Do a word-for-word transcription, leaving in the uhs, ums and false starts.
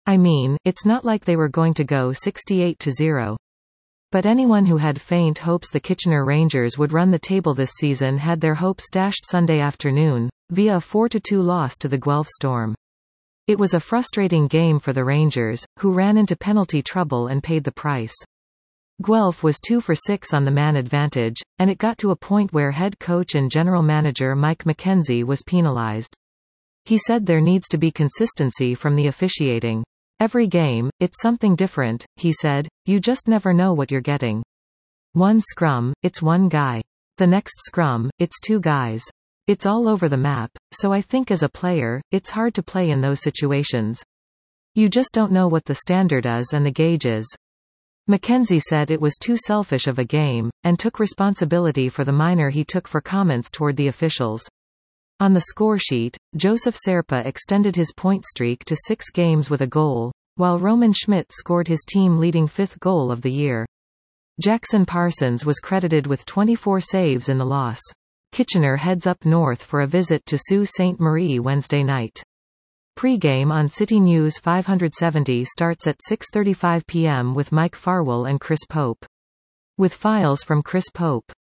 I mean, it's not like they were going to go sixty-eight to zero. But anyone who had faint hopes the Kitchener Rangers would run the table this season had their hopes dashed Sunday afternoon, via a four to two loss to the Guelph Storm. It was a frustrating game for the Rangers, who ran into penalty trouble and paid the price. Guelph was two for six on the man advantage, and it got to a point where head coach and general manager Mike McKenzie was penalized. He said there needs to be consistency from the officiating. Every game, it's something different, he said, you just never know what you're getting. One scrum, it's one guy. The next scrum, it's two guys. It's all over the map, so I think as a player, it's hard to play in those situations. You just don't know what the standard is and the gauge is. McKenzie said it was too selfish of a game, and took responsibility for the minor he took for comments toward the officials. On the scoresheet, Joseph Serpa extended his point streak to six games with a goal, while Roman Schmidt scored his team-leading fifth goal of the year. Jackson Parsons was credited with twenty-four saves in the loss. Kitchener heads up north for a visit to Sault Ste. Marie Wednesday night. Pre-game on City News five seventy starts at six thirty-five p m with Mike Farwell and Chris Pope. With files from Chris Pope.